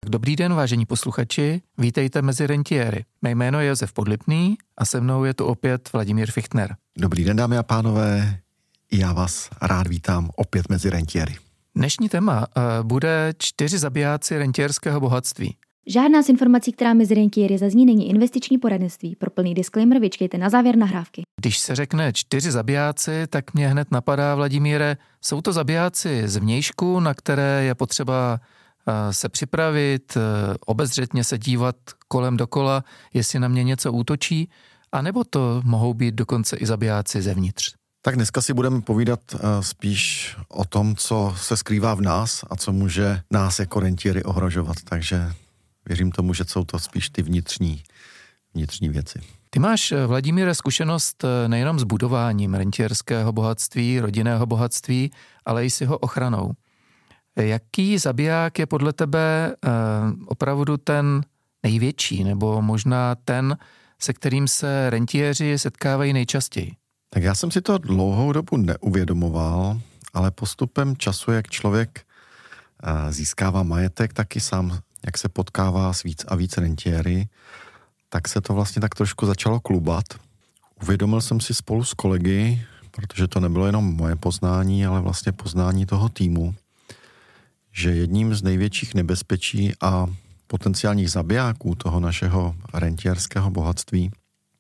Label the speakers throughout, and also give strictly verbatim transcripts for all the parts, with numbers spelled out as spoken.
Speaker 1: Dobrý den, vážení posluchači, vítejte mezi rentiéry. Mé jméno je Josef Podlipný a se mnou je tu opět Vladimír Fichtner.
Speaker 2: Dobrý den, dámy a pánové, já vás rád vítám opět mezi rentiéry.
Speaker 1: Dnešní téma uh, bude čtyři zabijáci rentiérského bohatství.
Speaker 3: Žádná z informací, která mezi rentiéry zazní, není investiční poradenství. Pro plný disclaimer vyčkejte na závěr nahrávky.
Speaker 1: Když se řekne čtyři zabijáci, tak mě hned napadá, Vladimíre, jsou to zabijáci z vnějšku, na které je potřeba se připravit, obezřetně se dívat kolem dokola, jestli na mě něco útočí, anebo to mohou být dokonce i zabijáci zevnitř.
Speaker 2: Tak dneska si budeme povídat spíš o tom, co se skrývá v nás a co může nás jako rentiéry ohrožovat, takže věřím tomu, že jsou to spíš ty vnitřní, vnitřní věci.
Speaker 1: Ty máš, Vladimíre, zkušenost nejenom s budováním rentiérského bohatství, rodinného bohatství, ale i s jeho ochranou. Jaký zabiják je podle tebe eh, opravdu ten největší, nebo možná ten, se kterým se rentiéři setkávají nejčastěji?
Speaker 2: Tak já jsem si to dlouhou dobu neuvědomoval, ale postupem času, jak člověk eh, získává majetek, taky sám, jak se potkává s víc a víc rentiéry, tak se to vlastně tak trošku začalo klubat. Uvědomil jsem si spolu s kolegy, protože to nebylo jenom moje poznání, ale vlastně poznání toho týmu, že jedním z největších nebezpečí a potenciálních zabijáků toho našeho rentiérského bohatství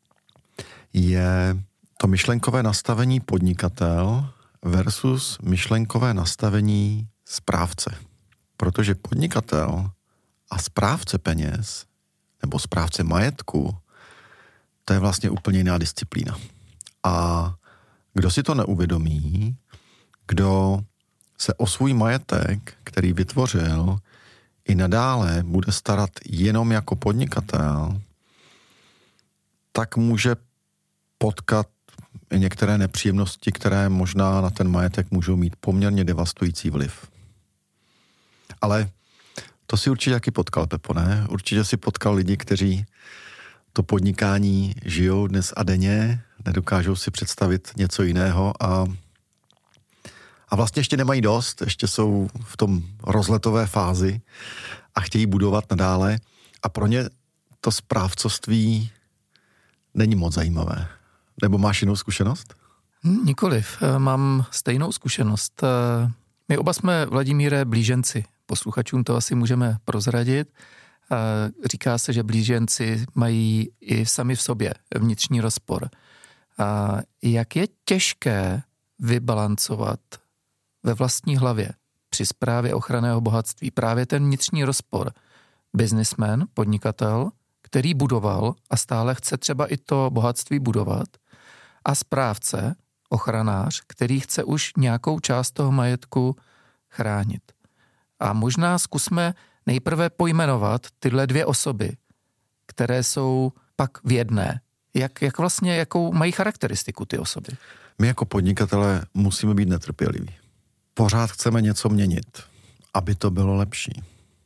Speaker 2: je to myšlenkové nastavení podnikatel versus myšlenkové nastavení správce. Protože podnikatel a správce peněz nebo správce majetku, to je vlastně úplně jiná disciplína. A kdo si to neuvědomí, kdo se o svůj majetek, který vytvořil, i nadále bude starat jenom jako podnikatel, tak může potkat i některé nepříjemnosti, které možná na ten majetek můžou mít poměrně devastující vliv. Ale to si určitě taky potkal, Pepo, ne? Určitě si potkal lidi, kteří to podnikání žijou dnes a denně, nedokážou si představit něco jiného a A vlastně ještě nemají dost, ještě jsou v tom rozletové fázi a chtějí budovat nadále. A pro ně to správcovství není moc zajímavé. Nebo máš jinou zkušenost?
Speaker 1: Nikoliv, mám stejnou zkušenost. My oba jsme, Vladimíre, blíženci. Posluchačům to asi můžeme prozradit. Říká se, že blíženci mají i sami v sobě vnitřní rozpor. Jak je těžké vybalancovat ve vlastní hlavě při správě ochranného bohatství právě ten vnitřní rozpor. Businessman, podnikatel, který budoval a stále chce třeba i to bohatství budovat, a správce, ochranář, který chce už nějakou část toho majetku chránit. A možná zkusme nejprve pojmenovat tyhle dvě osoby, které jsou pak v jedné. Jak, jak vlastně, jakou mají charakteristiku ty osoby?
Speaker 2: My jako podnikatelé musíme být netrpěliví. Pořád chceme něco měnit, aby to bylo lepší.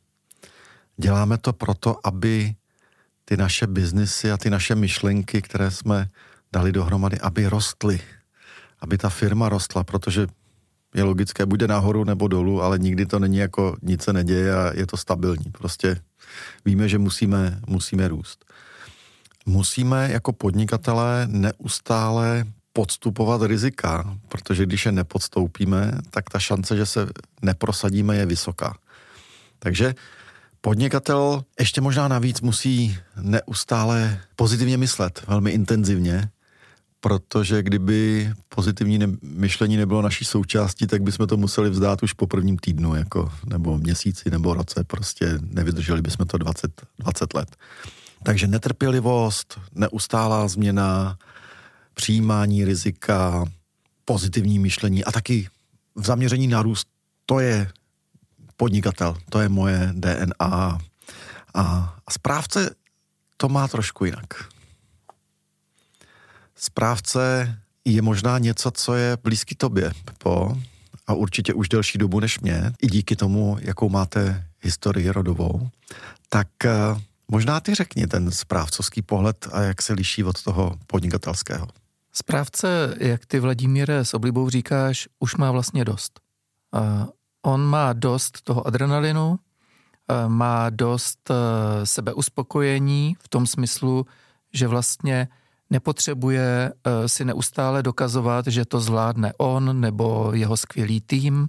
Speaker 2: Děláme to proto, aby ty naše biznisy a ty naše myšlenky, které jsme dali dohromady, aby rostly. Aby ta firma rostla, protože je logické, buď jde nahoru nebo dolů, ale nikdy to není jako nic se neděje a je to stabilní. Prostě víme, že musíme, musíme růst. Musíme jako podnikatelé neustále podstupovat rizika, protože když je nepodstoupíme, tak ta šance, že se neprosadíme, je vysoká. Takže podnikatel ještě možná navíc musí neustále pozitivně myslet, velmi intenzivně, protože kdyby pozitivní ne- myšlení nebylo naší součástí, tak bychom to museli vzdát už po prvním týdnu, jako, nebo měsíci, nebo roce, prostě nevydrželi bychom to dvacet, dvacet let. Takže netrpělivost, neustálá změna, přijímání rizika, pozitivní myšlení a taky v zaměření na růst, to je podnikatel, to je moje D N A. A, a správce to má trošku jinak. Správce je možná něco, co je blízký tobě, Pepo, a určitě už delší dobu než mě, i díky tomu, jakou máte historii rodovou, tak možná ty řekni ten správcovský pohled a jak se liší od toho podnikatelského.
Speaker 1: Správce, jak ty, Vladimíre, s oblibou říkáš, už má vlastně dost. A on má dost toho adrenalinu, má dost sebeuspokojení v tom smyslu, že vlastně nepotřebuje si neustále dokazovat, že to zvládne on nebo jeho skvělý tým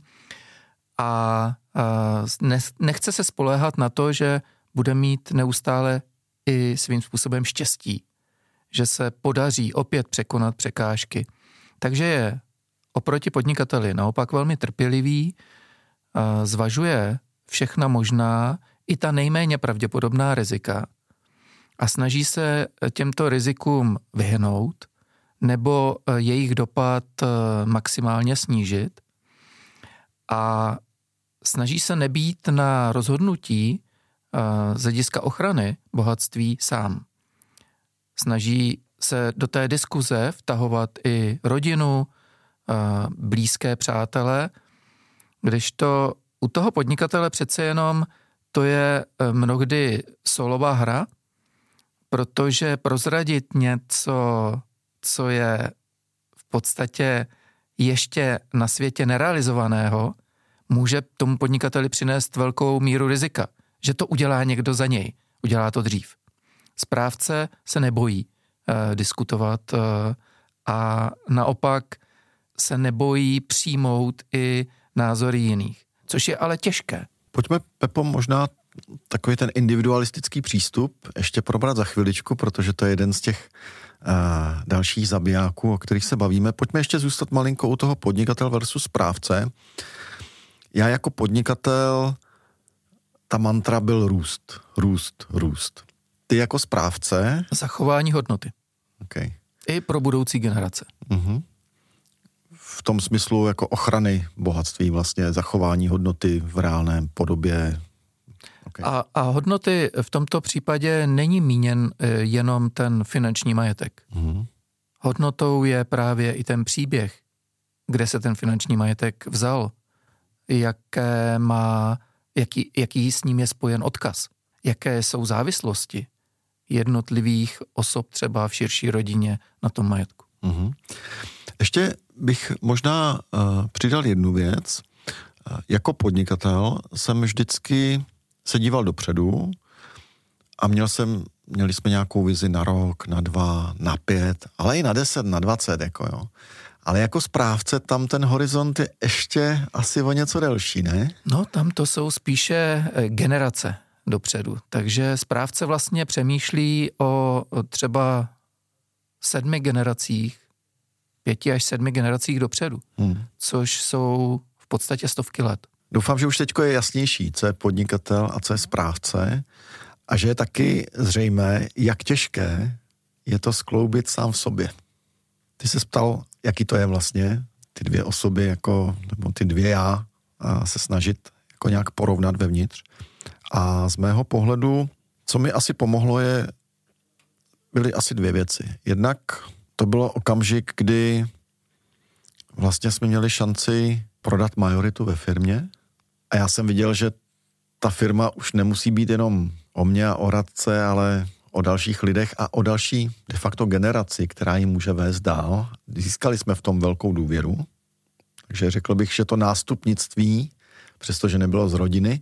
Speaker 1: a nechce se spoléhat na to, že bude mít neustále i svým způsobem štěstí, že se podaří opět překonat překážky. Takže je oproti podnikateli naopak velmi trpělivý, zvažuje všechna možná i ta nejméně pravděpodobná rizika a snaží se těmto rizikům vyhnout nebo jejich dopad maximálně snížit a snaží se nebýt na rozhodnutí z hlediska ochrany bohatství sám. Snaží se do té diskuze vtahovat i rodinu, blízké přátele, kdežto u toho podnikatele přece jenom to je mnohdy solová hra, protože prozradit něco, co je v podstatě ještě na světě nerealizovaného, může tomu podnikateli přinést velkou míru rizika, že to udělá někdo za něj, udělá to dřív. Správce se nebojí eh, diskutovat eh, a naopak se nebojí přijmout i názory jiných, což je ale těžké.
Speaker 2: Pojďme, Pepo, možná takový ten individualistický přístup ještě probrat za chviličku, protože to je jeden z těch uh, dalších zabijáků, o kterých se bavíme. Pojďme ještě zůstat malinko u toho podnikatel versus správce. Já jako podnikatel, ta mantra byl růst, růst, růst. Ty jako správce...
Speaker 1: Zachování hodnoty.
Speaker 2: Okay.
Speaker 1: I pro budoucí generace.
Speaker 2: Uh-huh. V tom smyslu jako ochrany bohatství, vlastně zachování hodnoty v reálném podobě. Okay.
Speaker 1: A, a hodnoty v tomto případě není míněn jenom ten finanční majetek. Uh-huh. Hodnotou je právě i ten příběh, kde se ten finanční majetek vzal, jaké má, jaký, jaký s ním je spojen odkaz, jaké jsou závislosti jednotlivých osob třeba v širší rodině na tom majetku.
Speaker 2: Uh-huh. Ještě bych možná uh, přidal jednu věc. Uh, jako podnikatel jsem vždycky se díval dopředu a měl jsem, měli jsme nějakou vizi na rok, na dva, na pět, ale i na deset, na dvacet, jako jo. Ale jako správce tam ten horizont je ještě asi o něco delší, ne?
Speaker 1: No, tam to jsou spíše generace dopředu. Takže správce vlastně přemýšlí o třeba sedmi generacích, pěti až sedmi generacích dopředu, hmm. což jsou v podstatě stovky let.
Speaker 2: Doufám, že už teďko je jasnější, co je podnikatel a co je správce a že je taky zřejmé, jak těžké je to skloubit sám v sobě. Ty se ptal, jaký to je vlastně, ty dvě osoby, jako, nebo ty dvě já, a se snažit jako nějak porovnat vevnitř. A z mého pohledu, co mi asi pomohlo, je, byly asi dvě věci. Jednak to bylo okamžik, kdy vlastně jsme měli šanci prodat majoritu ve firmě a já jsem viděl, že ta firma už nemusí být jenom o mně a o radce, ale o dalších lidech a o další de facto generaci, která ji může vést dál. Získali jsme v tom velkou důvěru, takže řekl bych, že to nástupnictví, přestože nebylo z rodiny,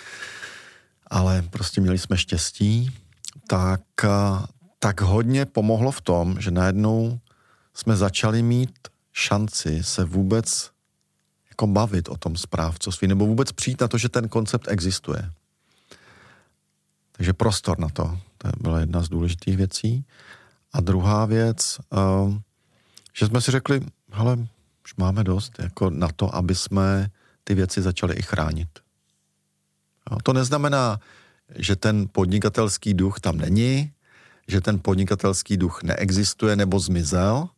Speaker 2: ale prostě měli jsme štěstí, tak, tak hodně pomohlo v tom, že najednou jsme začali mít šanci se vůbec jako bavit o tom správcovství, nebo vůbec přijít na to, že ten koncept existuje. Takže prostor na to, to byla jedna z důležitých věcí. A druhá věc, že jsme si řekli, hele, už máme dost jako na to, aby jsme ty věci začali i chránit. To neznamená, že ten podnikatelský duch tam není, že ten podnikatelský duch neexistuje nebo zmizel,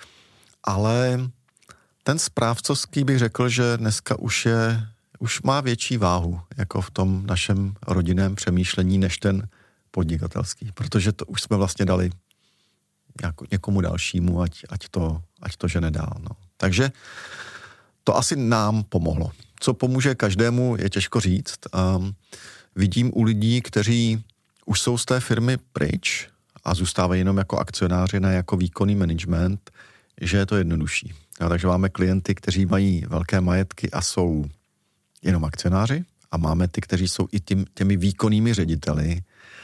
Speaker 2: ale ten správcovský bych řekl, že dneska už je, už má větší váhu jako v tom našem rodinném přemýšlení než ten podnikatelský, protože to už jsme vlastně dali jako někomu dalšímu, ať, ať, to, ať to žene dál. No. Takže to asi nám pomohlo. Co pomůže každému, je těžko říct. Um, vidím u lidí, kteří už jsou z té firmy pryč a zůstávají jenom jako akcionáři, ne jako výkonný management, že je to jednodušší. No, takže máme klienty, kteří mají velké majetky a jsou jenom akcionáři A máme ty, kteří jsou i tím, těmi výkonnými řediteli.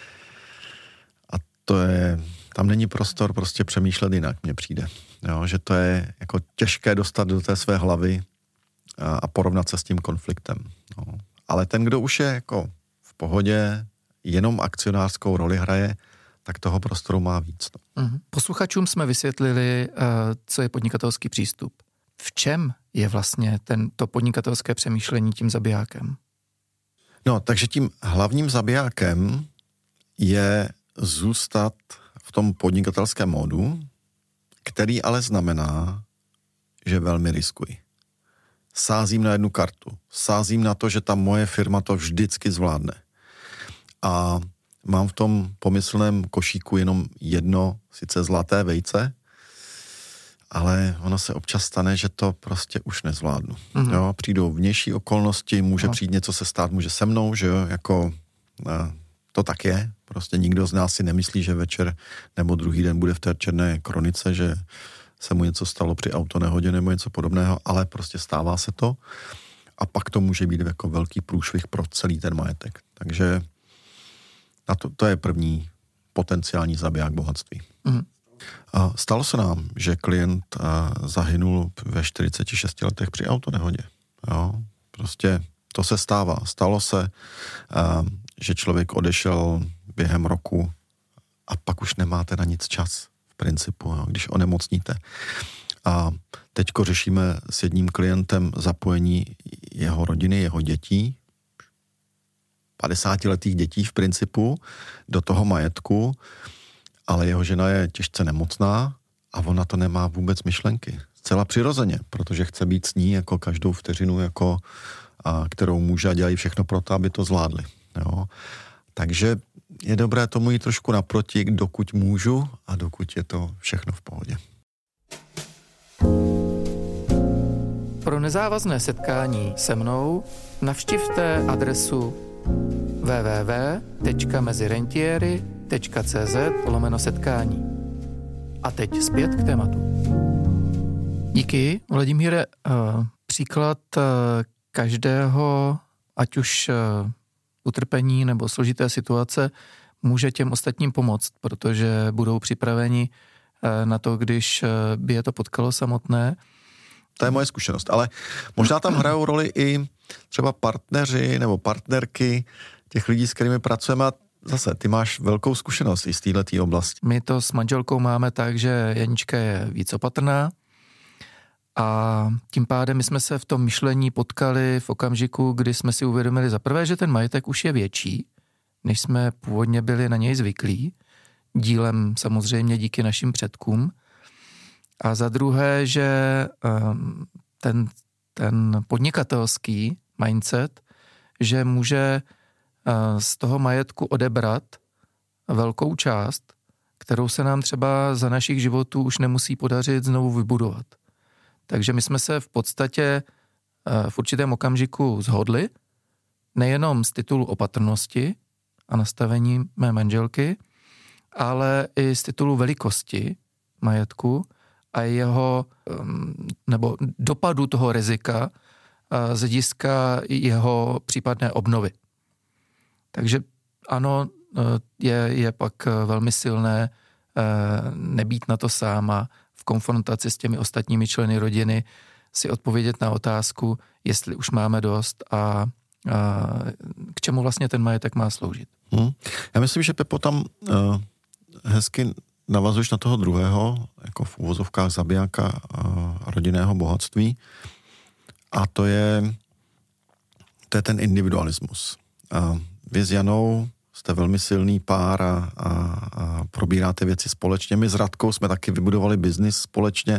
Speaker 2: A to je, tam není prostor prostě přemýšlet jinak, mně přijde. Jo, že to je jako těžké dostat do té své hlavy a, a porovnat se s tím konfliktem. No. Ale ten, kdo už je jako v pohodě, jenom akcionářskou roli hraje, tak toho prostoru má víc. No.
Speaker 1: Mm-hmm. Posluchačům jsme vysvětlili, co je podnikatelský přístup. V čem je vlastně ten, to podnikatelské přemýšlení tím zabijákem?
Speaker 2: No, takže tím hlavním zabijákem je zůstat v tom podnikatelském módu, který ale znamená, že velmi riskuji. Sázím na jednu kartu. Sázím na to, že ta moje firma to vždycky zvládne. A mám v tom pomyslném košíku jenom jedno, sice zlaté vejce, ale ono se občas stane, že to prostě už nezvládnu. Mm-hmm. Jo, přijdou vnější okolnosti, může no. přijít něco se stát, může se mnou, že jo, jako to tak je. Prostě nikdo z nás si nemyslí, že večer nebo druhý den bude v té černé kronice, že se mu něco stalo při autonehodě nebo něco podobného, ale prostě stává se to a pak to může být jako velký průšvih pro celý ten majetek. Takže a to, to je první potenciální zabiják bohatství. Mm. A stalo se nám, že klient zahynul ve čtyřiceti šesti letech při autonehodě. Jo? Prostě to se stává. Stalo se, že člověk odešel během roku a pak už nemáte na nic čas v principu, jo? Když onemocníte. A teďko řešíme s jedním klientem zapojení jeho rodiny, jeho dětí, padesátiletých dětí v principu, do toho majetku, ale jeho žena je těžce nemocná a ona to nemá vůbec myšlenky. Zcela přirozeně, protože chce být s ní jako každou vteřinu, jako, a, kterou může a dělají všechno pro to, aby to zvládli. Jo. Takže je dobré tomu jít trošku naproti, dokud můžu a dokud je to všechno v pohodě.
Speaker 1: Pro nezávazné setkání se mnou navštivte adresu w w w tečka mezirentieri tečka c z lomeno setkání. A teď zpět k tématu. Díky, Vladimíre. Příklad každého, ať už utrpení nebo složité situace, může těm ostatním pomoct, protože budou připraveni na to, když by je to potkalo samotné.
Speaker 2: To je moje zkušenost, ale možná tam hrajou roli i třeba partneři nebo partnerky těch lidí, s kterými pracujeme. A zase, ty máš velkou zkušenost i z této oblasti.
Speaker 1: My to s manželkou máme tak, že Janička je víc opatrná a tím pádem my jsme se v tom myšlení potkali v okamžiku, kdy jsme si uvědomili za prvé, že ten majetek už je větší, než jsme původně byli na něj zvyklí, dílem samozřejmě díky našim předkům. A za druhé, že um, ten, ten podnikatelský mindset, že může uh, z toho majetku odebrat velkou část, kterou se nám třeba za našich životů už nemusí podařit znovu vybudovat. Takže my jsme se v podstatě uh, v určitém okamžiku shodli, nejenom z titulu opatrnosti a nastavení mé manželky, ale i z titulu velikosti majetku a jeho, nebo dopadu toho rizika z hlediska jeho případné obnovy. Takže ano, je, je pak velmi silné nebýt na to sám a v konfrontaci s těmi ostatními členy rodiny si odpovědět na otázku, jestli už máme dost a, a k čemu vlastně ten majetek má sloužit.
Speaker 2: Hmm. Já myslím, že Pepo tam uh, hezky navazuješ na toho druhého, jako v uvozovkách zabijáka a rodinného bohatství. A to je, to je ten individualismus. A vy s Janou jste velmi silný pár a, a, a probíráte věci společně. My s Radkou jsme taky vybudovali biznis společně.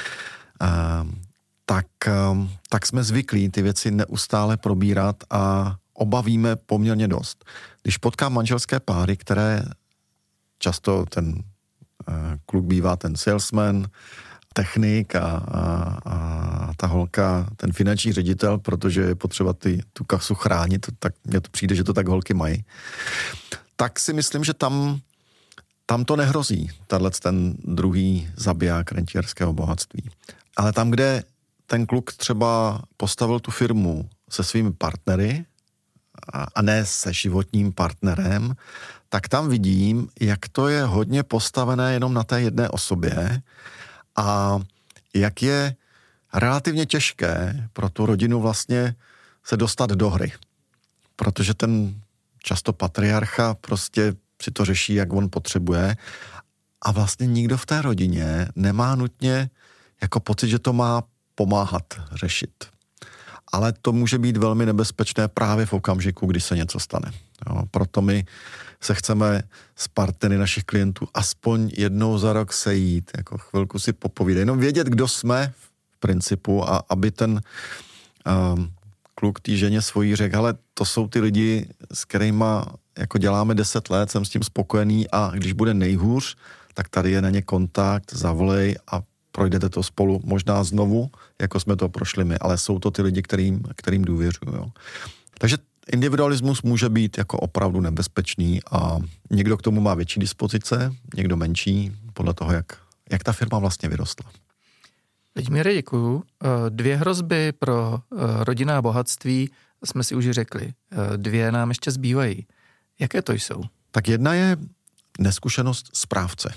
Speaker 2: A, tak, a, tak jsme zvyklí ty věci neustále probírat a obavíme poměrně dost. Když potkám manželské páry, které často ten kluk bývá ten salesman, technik a, a, a ta holka, ten finanční ředitel, protože je potřeba ty, tu kasu chránit, tak mně to přijde, že to tak holky mají. Tak si myslím, že tam, tam to nehrozí, tato ten druhý zabiják rentierského bohatství. Ale tam, kde ten kluk třeba postavil tu firmu se svými partnery, a ne se životním partnerem, tak tam vidím, jak to je hodně postavené jenom na té jedné osobě a jak je relativně těžké pro tu rodinu vlastně se dostat do hry. Protože ten často patriarcha prostě si to řeší, jak on potřebuje a vlastně nikdo v té rodině nemá nutně jako pocit, že to má pomáhat řešit. Ale to může být velmi nebezpečné právě v okamžiku, kdy se něco stane. Jo, proto my se chceme s partnery našich klientů aspoň jednou za rok sejít, jako chvilku si popovídat, jenom vědět, kdo jsme v principu a aby ten um, kluk té ženě svojí řekl, ale to jsou ty lidi, s kterýma jako děláme deset let, jsem s tím spokojený a když bude nejhůř, tak tady je na ně kontakt, zavolej a projdete to spolu možná znovu, jako jsme to prošli my, ale jsou to ty lidi, kterým, kterým důvěřuju. Jo. Takže individualismus může být jako opravdu nebezpečný a někdo k tomu má větší dispozice, někdo menší, podle toho, jak, jak ta firma vlastně vyrostla.
Speaker 1: Vladimíre, děkuju. Dvě hrozby pro rodinná bohatství jsme si už řekli. Dvě nám ještě zbývají. Jaké to jsou?
Speaker 2: Tak jedna je neskušenost správce.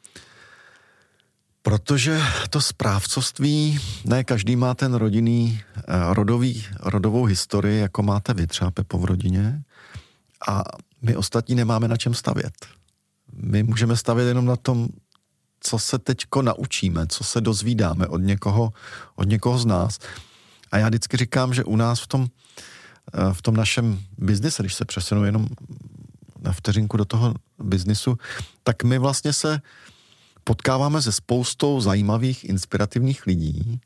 Speaker 2: Protože to správcovství, ne každý má ten rodinný, rodový, rodovou historii, jako máte vy třeba, Pepo, v rodině. A my ostatní nemáme na čem stavět. My můžeme stavět jenom na tom, co se teďko naučíme, co se dozvídáme od někoho, od někoho z nás. A já vždycky říkám, že u nás v tom, v tom našem biznise, když se přesunu jenom na vteřinku do toho biznisu, tak my vlastně se potkáváme se spoustou zajímavých, inspirativních lidí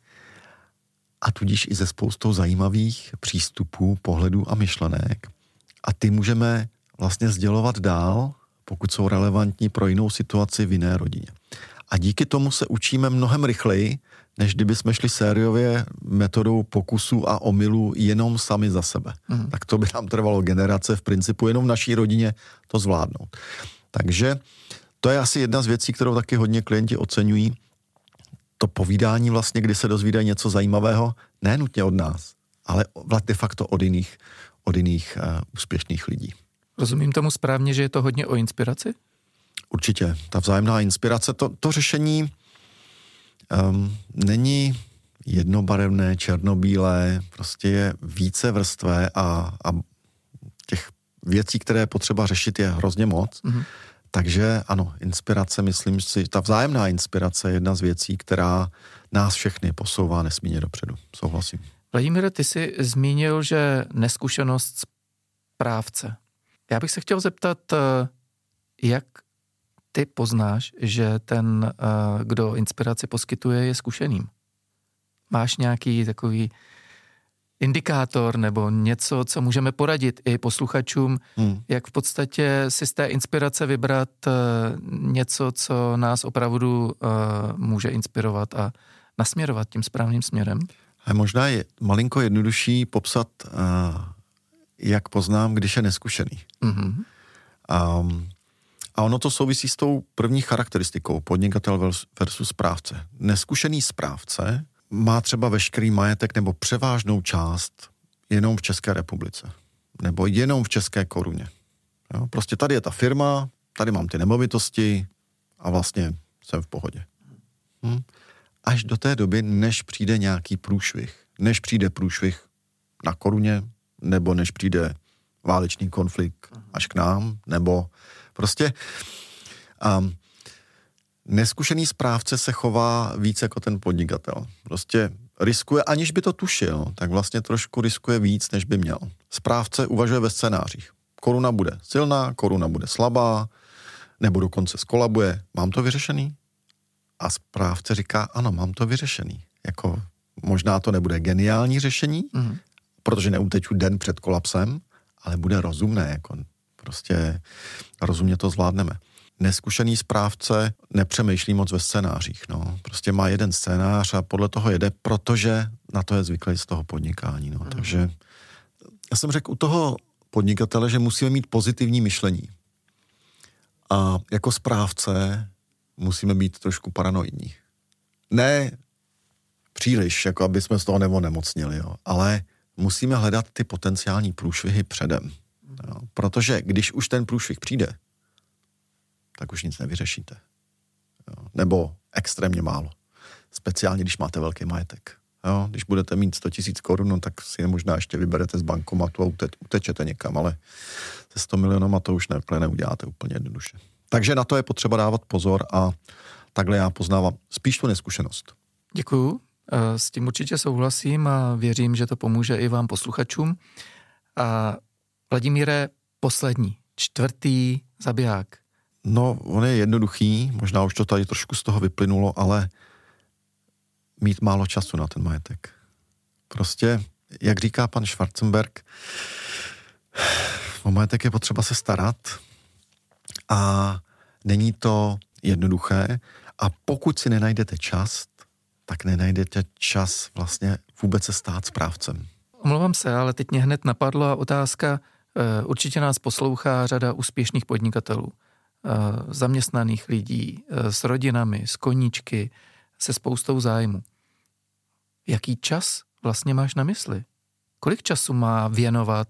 Speaker 2: a tudíž i se spoustou zajímavých přístupů, pohledů a myšlenek. A ty můžeme vlastně sdělovat dál, pokud jsou relevantní pro jinou situaci v jiné rodině. A díky tomu se učíme mnohem rychleji, než kdyby jsme šli sériově metodou pokusů a omylů jenom sami za sebe. Mm. Tak to by nám trvalo generace, v principu jenom v naší rodině to zvládnout. Takže to je asi jedna z věcí, kterou taky hodně klienti oceňují. To povídání vlastně, kdy se dozvídají něco zajímavého, ne nutně od nás, ale de facto od jiných, od jiných uh, úspěšných lidí.
Speaker 1: Rozumím tomu správně, že je to hodně o inspiraci?
Speaker 2: Určitě. Ta vzájemná inspirace, to, to řešení um, není jednobarevné, černobílé, prostě je více vrstvé a, a těch věcí, které je potřeba řešit, je hrozně moc. Mm-hmm. Takže ano, inspirace, myslím si, ta vzájemná inspirace je jedna z věcí, která nás všechny posouvá nesmírně dopředu. Souhlasím.
Speaker 1: Vladimíre, ty jsi zmínil, že neskušenost správce. Já bych se chtěl zeptat, jak ty poznáš, že ten, kdo inspiraci poskytuje, je zkušeným? Máš nějaký takový indikátor nebo něco, co můžeme poradit i posluchačům, hmm. jak v podstatě si z té inspirace vybrat něco, co nás opravdu může inspirovat a nasměrovat tím správným směrem?
Speaker 2: A možná je malinko jednodušší popsat, jak poznám, když je neskušený. Mm-hmm. Um, a ono to souvisí s tou první charakteristikou podnikatel versus správce. Neskušený správce má třeba veškerý majetek nebo převážnou část jenom v České republice. Nebo jenom v české koruně. Jo? Prostě tady je ta firma, tady mám ty nemovitosti a vlastně jsem v pohodě. Hm? Až do té doby, než přijde nějaký průšvih. Než přijde průšvih na koruně, nebo než přijde válečný konflikt až k nám, nebo prostě um, neskušený správce se chová víc jako ten podnikatel. Prostě riskuje, aniž by to tušil, tak vlastně trošku riskuje víc, než by měl. Správce uvažuje ve scénářích. Koruna bude silná, koruna bude slabá, nebo dokonce skolabuje. Mám to vyřešený? A správce říká, ano, mám to vyřešený. Jako možná to nebude geniální řešení, mm. protože neuteču den před kolapsem, ale bude rozumné, jako prostě rozumně to zvládneme. Neskušený správce nepřemýšlí moc ve scénářích, no. Prostě má jeden scénář a podle toho jede, protože na to je zvyklý z toho podnikání, no. Mm. Takže já jsem řekl u toho podnikatele, že musíme mít pozitivní myšlení. A jako správce musíme být trošku paranoidní. Ne příliš, jako aby jsme z toho neonemocnili, jo, ale musíme hledat ty potenciální průšvihy předem. Jo? Protože když už ten průšvih přijde, tak už nic nevyřešíte. Jo? Nebo extrémně málo. Speciálně, když máte velký majetek. Jo? Když budete mít sto tisíc korun, no, tak si je možná ještě vyberete z bankomatu a ute- utečete někam, ale se sto milionama to už ne, neuděláte úplně jednoduše. Takže na to je potřeba dávat pozor a takhle já poznávám spíš tu neskušenost.
Speaker 1: Děkuju, s tím určitě souhlasím a věřím, že to pomůže i vám posluchačům. A Vladimíre, poslední, čtvrtý zabiják.
Speaker 2: No, on je jednoduchý, možná už to tady trošku z toho vyplynulo, ale mít málo času na ten majetek. Prostě, jak říká pan Schwarzenberg, o majetek je potřeba se starat a není to jednoduché a pokud si nenajdete čas, tak nenajdete čas vlastně vůbec se stát správcem.
Speaker 1: Omlouvám se, ale teď mě hned napadla otázka, určitě nás poslouchá řada úspěšných podnikatelů, zaměstnaných lidí, s rodinami, s koníčky, se spoustou zájmu. Jaký čas vlastně máš na mysli? Kolik času má věnovat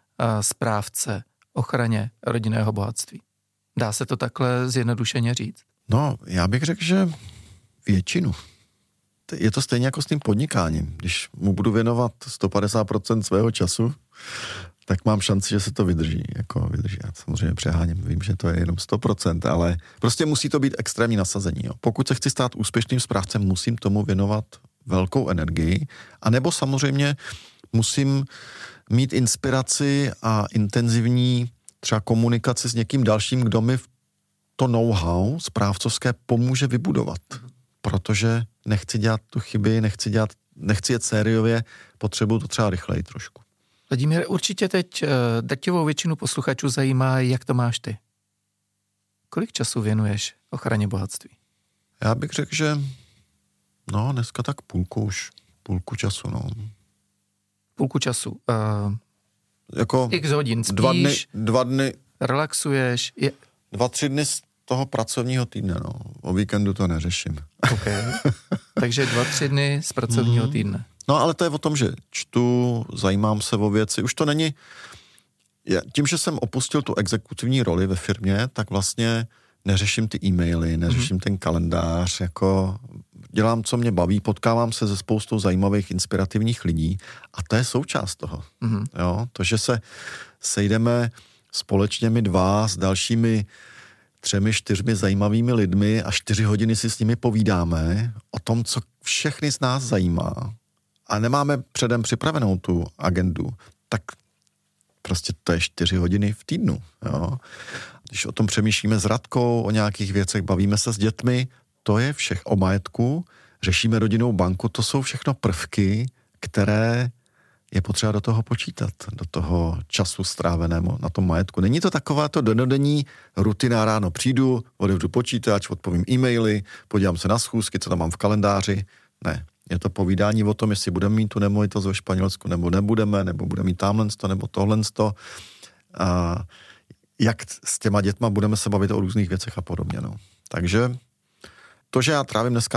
Speaker 1: správce ochraně rodinného bohatství? Dá se to takhle zjednodušeně říct?
Speaker 2: No, já bych řekl, že většinu. Je to stejně jako s tím podnikáním. Když mu budu věnovat sto padesát procent svého času, tak mám šanci, že se to vydrží. Jako vydrží. Já samozřejmě přeháním, vím, že to je jenom sto procent, ale prostě musí to být extrémní nasazení. Jo. Pokud se chci stát úspěšným správcem, musím tomu věnovat velkou energii, anebo samozřejmě musím mít inspiraci a intenzivní třeba komunikaci s někým dalším, kdo mi to know-how správcovské pomůže vybudovat. Protože nechci dělat tu chyby, nechci dělat, nechci jet sériově, potřebuju to třeba rychleji trošku.
Speaker 1: Vladimíre, určitě teď drtivou většinu posluchačů zajímá, jak to máš ty. Kolik času věnuješ ochraně bohatství?
Speaker 2: Já bych řekl, že no, dneska tak půlku už, půlku času, no.
Speaker 1: Půlku času. Uh,
Speaker 2: jako
Speaker 1: x hodin spíš,
Speaker 2: dva dny, dva dny,
Speaker 1: relaxuješ. Je...
Speaker 2: Dva, tři dny z toho pracovního týdne, no. O víkendu to neřeším.
Speaker 1: Okay. Takže dva, tři dny z pracovního týdne.
Speaker 2: No, ale to je o tom, že čtu, zajímám se o věci. Už to není... Tím, že jsem opustil tu exekutivní roli ve firmě, tak vlastně neřeším ty e-maily, neřeším mm-hmm. ten kalendář, jako dělám, co mě baví, potkávám se se spoustou zajímavých, inspirativních lidí a to je součást toho. Mm-hmm. Jo? To, že se sejdeme společně my dva s dalšími třemi, čtyřmi zajímavými lidmi a čtyři hodiny si s nimi povídáme o tom, co všechny z nás zajímá a nemáme předem připravenou tu agendu, tak prostě to je čtyři hodiny v týdnu. Jo? Když o tom přemýšlíme s Radkou, o nějakých věcech, bavíme se s dětmi, to je všech o majetku, řešíme rodinnou banku, to jsou všechno prvky, které je potřeba do toho počítat, do toho času stráveného na tom majetku. Není to taková to denodenní rutina, ráno přijdu, otevřu počítač, odpovím e-maily, podívám se na schůzky, co tam mám v kalendáři. Ne, je to povídání o tom, jestli budeme mít tu nemovitost ve Španělsku, nebo nebudeme, nebo budeme mít tamhlensto, nebo tohlensto. A jak s těma dětma budeme se bavit o různých věcech a podobně. No. Takže to, že já trávím dneska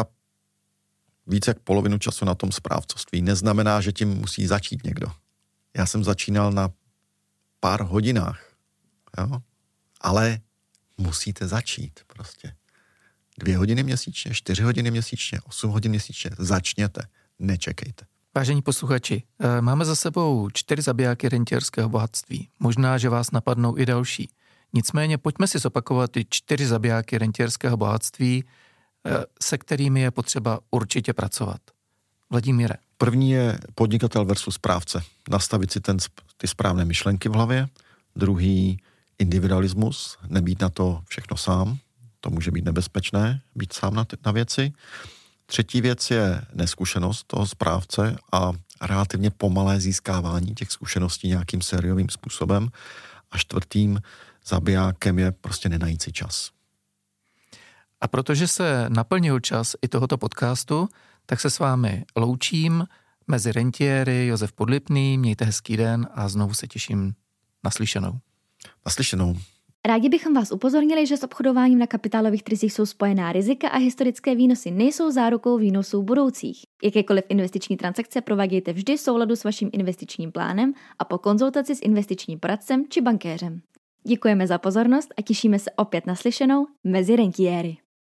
Speaker 2: více jak polovinu času na tom správcovství, neznamená, že tím musí začít někdo. Já jsem začínal na pár hodinách, jo? Ale musíte začít prostě. Dvě hodiny měsíčně, čtyři hodiny měsíčně, osm hodin měsíčně. Začněte, nečekejte.
Speaker 1: Vážení posluchači, máme za sebou čtyři zabijáky rentiérského bohatství. Možná, že vás napadnou i další. Nicméně pojďme si zopakovat ty čtyři zabijáky rentiérského bohatství, se kterými je potřeba určitě pracovat. Vladimíre.
Speaker 2: První je podnikatel versus správce. Nastavit si ten, ty správné myšlenky v hlavě. Druhý individualismus, nebýt na to všechno sám. To může být nebezpečné, být sám na, ty, na věci. Třetí věc je neskušenost toho správce a relativně pomalé získávání těch zkušeností nějakým sériovým způsobem. A čtvrtým zabijákem je prostě nenajít si čas.
Speaker 1: A protože se naplnil čas i tohoto podcastu, tak se s vámi loučím. Mezi rentiéry Josef Podlipný, mějte hezký den a znovu se těším na slyšenou.
Speaker 2: Na slyšenou.
Speaker 3: Rádi bychom vás upozornili, že s obchodováním na kapitálových trzích jsou spojená rizika a historické výnosy nejsou zárukou výnosů budoucích. Jakékoliv investiční transakce provádějte vždy v souladu s vaším investičním plánem a po konzultaci s investičním poradcem či bankéřem. Děkujeme za pozornost a těšíme se opět naslyšenou mezi rentiéry.